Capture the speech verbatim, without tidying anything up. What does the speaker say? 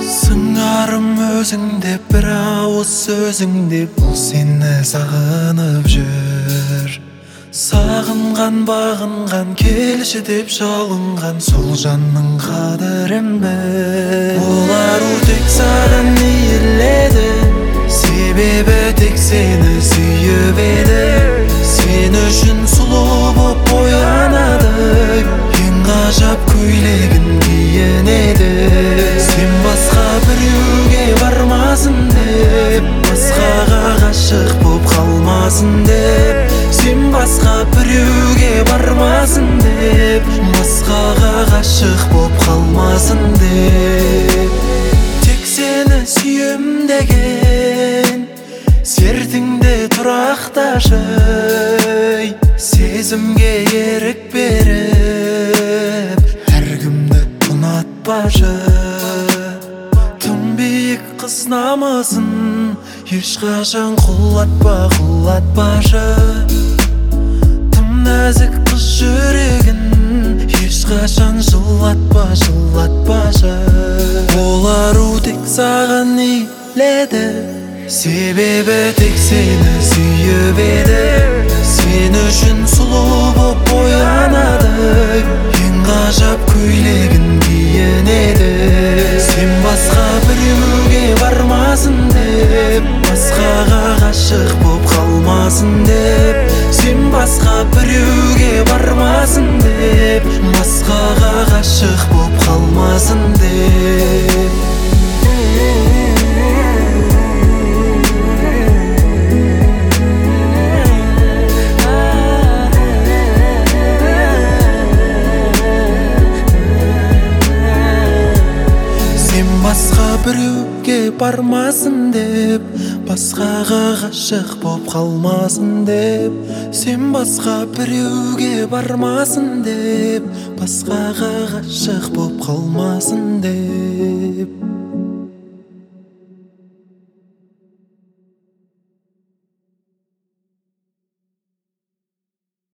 Сыңарым өзіңде бір ауыз сөзіңде, бұл сені сағынып жүр. Сағынған бағынған келші деп жалынған сол жанның қадірін біл. Олар тек саған иіледі, себебі тек сені сүйіп еді. Сен үшін сұлу боп боянады, ең ғажап көйлегін киінеді. Сен басқа біреуге бармасын деп, басқаға ғашық боп қалмасын деп. Сен басқа біреуге бармасын деп, басқаға ғашық боп қалмасын деп. Тек сені сүйем деген сертіңде тұрақташы, сезімге ерік беріп әркімді ұнатпашы. Тым биік қыз намысын ешқашан құлатпа, құлатпашы. Тым нәзік қыз жүрегін ешқашан жылатпа, жылатпашы. Олар тек саған иіледі, себебі тек сені сүйіп еді. Сен үшін сұлу боп боянады, ең ғажап көйлегін киінеді. Сен басқа біреуге бармасын деп, басқаға ғашық боп қалмасын деп. Сен басқа біреуге бармасын деп, басқаға ғашық боп қалмасын деп. Басқа біреуге бармасын деп, басқаға ғашық боп қалмасын деп. Сен басқа біреуге бармасын деп, басқаға ғашық боп қалмасын деп.